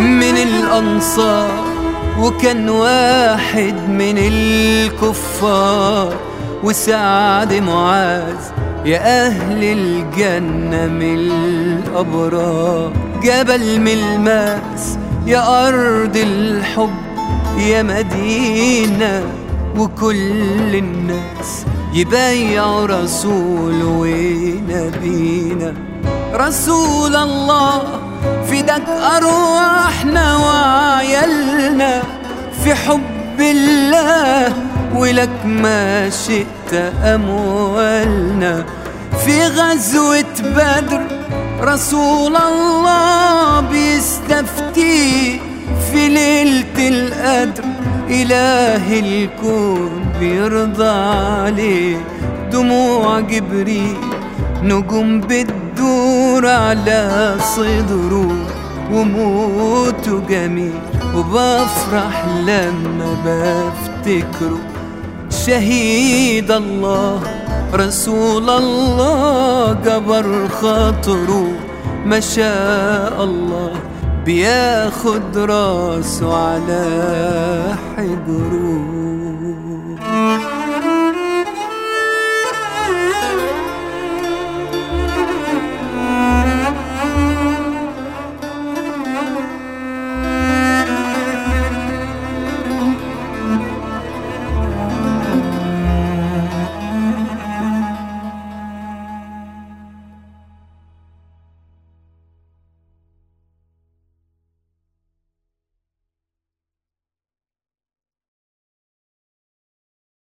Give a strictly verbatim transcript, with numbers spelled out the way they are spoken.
من الأنصار، وكان واحد من الكفار. وسعد معاذ يا أهل الجنة من الأبرار. جبل ملماس يا أرض الحب يا مدينة، وكل الناس يبايعوا رسول ونبينا. رسول الله فداك أرواحنا وعيالنا في حب الله، ولك ما شئت أموالنا. في غزوة بدر رسول الله بيستفتي في ليلة القدر، إله الكون بيرضى عليه. دموع جبريل نجوم بتدور على صدره، وموته جميل وبفرح لما بفتكره. شهيد الله رسول الله جبر خاطره، ما شاء الله بياخد راسه على حجره.